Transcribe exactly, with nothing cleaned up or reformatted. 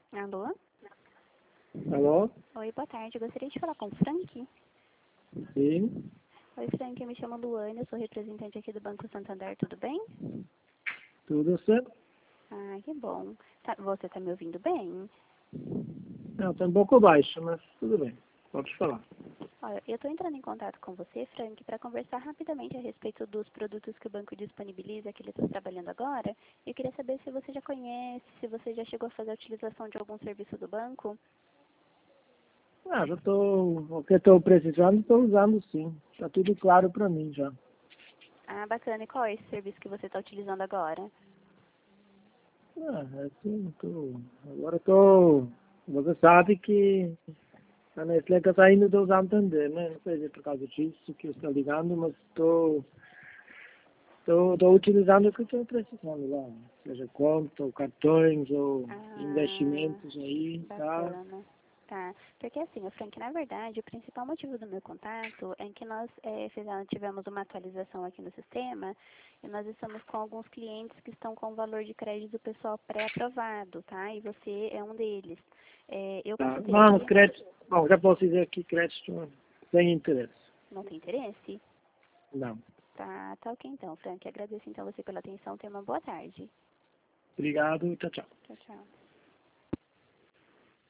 Alô? Alô? Oi, boa tarde. Eu gostaria de falar com o Frank. Sim, Oi, Frank. Eu me chamo Luane. Eu sou representante aqui do Banco Santander. Tudo bem? tudo certo? Ah, que bom. Tá- você está me ouvindo bem? Não, está um pouco baixo, mas tudo bem. Pode falar. Olha, eu estou entrando em contato com você, Frank, para conversar rapidamente a respeito dos produtos que o banco disponibiliza, que ele está trabalhando agora. Eu queria saber se você já conhece, se você já chegou a fazer a utilização de algum serviço do banco. Ah, já estou... O que estou precisando, estou usando sim. Está tudo claro para mim já. Ah, bacana. E qual é esse serviço que você está utilizando agora? Ah, é assim, tô... Agora estou... Você sabe que a Nestlé está saindo do Santander, né? Não sei se é por causa disso que eu estou ligando, mas estou... Estou, estou utilizando o que estou precisando lá. Seja conta, ou cartões, ou Ah, investimentos aí, tá? bacana. Tá. Porque assim, o Frank, na verdade, o principal motivo do meu contato é que nós é, fizemos, tivemos uma atualização aqui no sistema e nós estamos com alguns clientes que estão com o valor de crédito pessoal pré-aprovado, tá? E você é um deles. É, eu Tá. consultei Vamos, aqui, crédito. Bom, já posso dizer que crédito sem interesse. não tem interesse? Não. Tá, tá ok então, Frank. Agradeço então você pela atenção. Tenha uma boa tarde. Obrigado. Tchau, tchau. Tchau, tchau.